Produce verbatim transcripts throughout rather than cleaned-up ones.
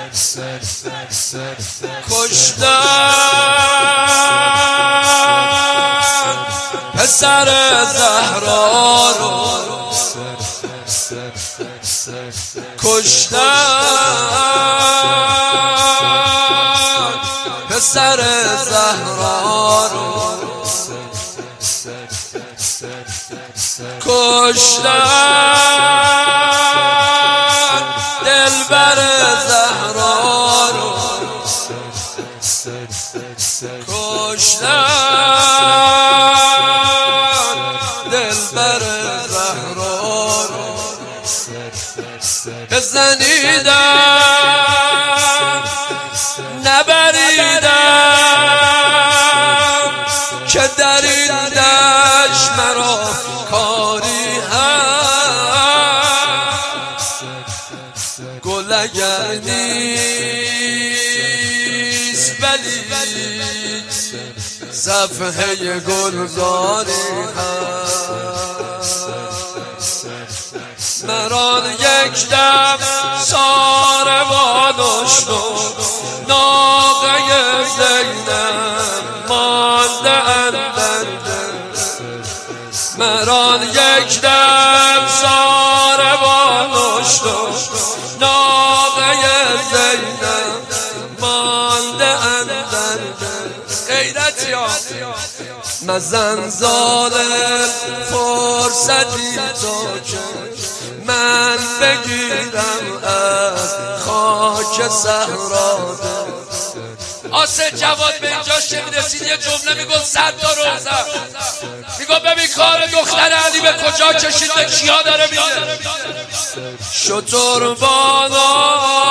کشتن پسر زهرا رو، کشتن پسر زهرا رو، کشتن دلبر زهرا رو، کشتن دلبر زهرا رو، بزنیدم نبریدم که در این دشت مرا کاری هست. گل اگر نیست ولی صفحه گلزاری هست. مرا یک دم ساروان شد، ناقه زینب مانده اندر دل. مرا یک دم ساروان شد، ناقه زینب مانده اندر دل. غیرتی ها مزن ظالم فرصتی تا که من بگیرم از خاک صحرا. آسه جواد به اینجاش که میرسید یه جمله میگفت صد تا روزم، میگفت ببین کار دختر علی به کجا کشید، به کیا داره میده. شتربانا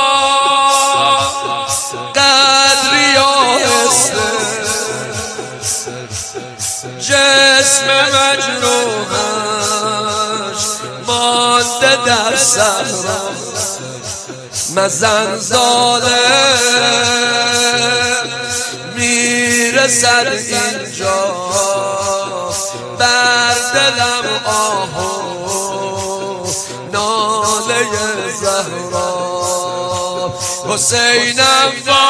قدری آهسته، جسم مجروحش مانده در صحرا. مزن ظالم میرسد اینجا، بر دلم آه و ناله زهرا. حسینم با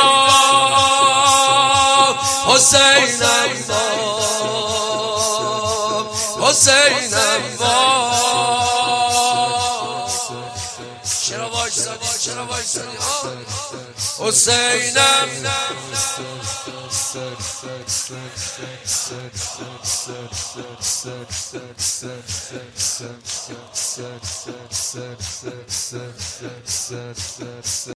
حسینم با حسینم با. چرا وایسادی چرا وایسادی حسینم